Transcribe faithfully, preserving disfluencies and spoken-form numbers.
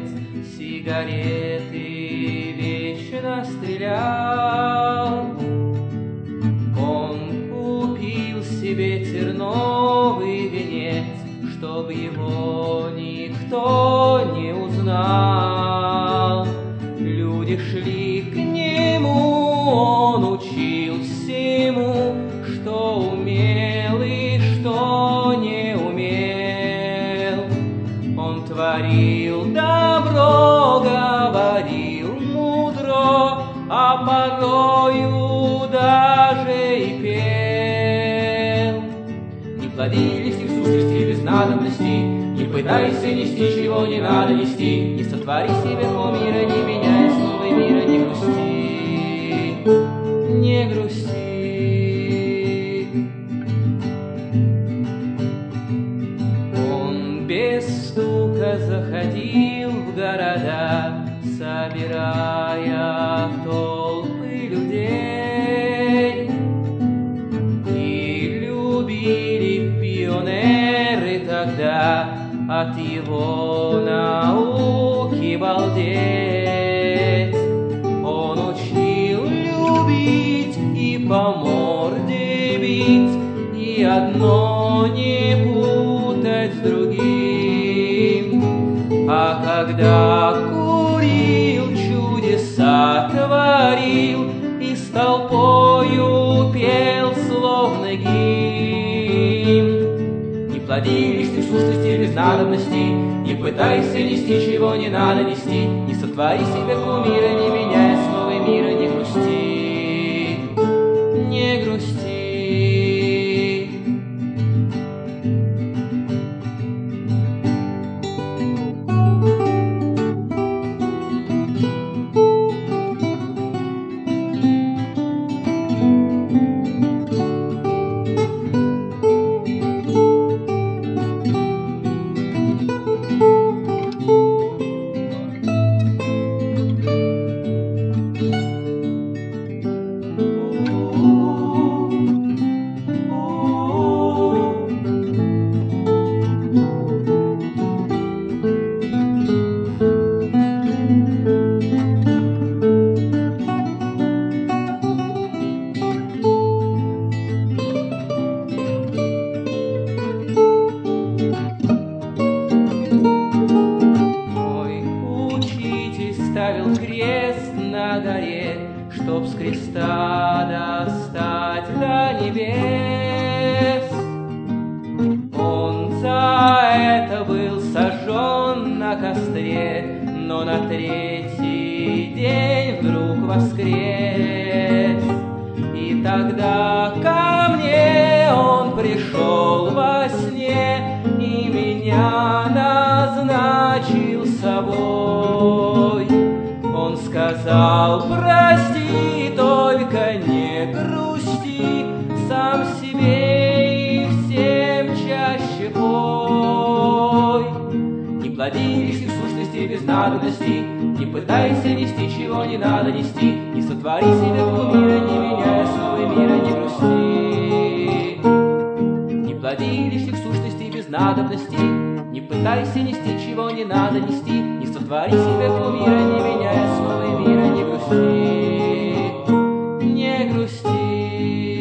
сигареты вечно стрелял. Он купил себе терновый венец, чтоб его никто не узнал. Люди шли к нему, он учил всему, что умел и что не умел. Он творил добро, говорил мудро, а порою даже и пел. Не клади листик в сущности без надобности, не пытайся нести, чего не надо нести, не сотвори себе кумира, не меняя слова мира, не грусти, не грусти. Он без стука заходил в города, собирая толпы людей. И любили пионеры тогда от его науки балдеть. Он учил любить и по морде бить, и одно не путать с другим. А когда курил, чудеса творил и с толпою пел, словно гимн. Не плоди лишних сущностей без надобности, не пытайся нести, чего не надо нести, не сотвори себе кумира, не меняя слова мира, не грусти, не грусти. Ставил крест на горе, чтоб с креста достать до небес. Он за это был сожжен на костре, но на третий день вдруг воскрес. И тогда ко мне он пришел во сне и меня назначил собой. Он сказал: прости, только не грусти, сам себе и всем чаще пой. Не плоди лишних сущностей без надобности, не пытайся нести, чего не надо нести, не сотвори себе кумира, не меняя слова мира, не грусти. Не плоди лишних сущностей без надобности, не пытайся нести, чего не надо нести, не сотвори себе кумира, не меняя слова мира, не грусти, не грусти.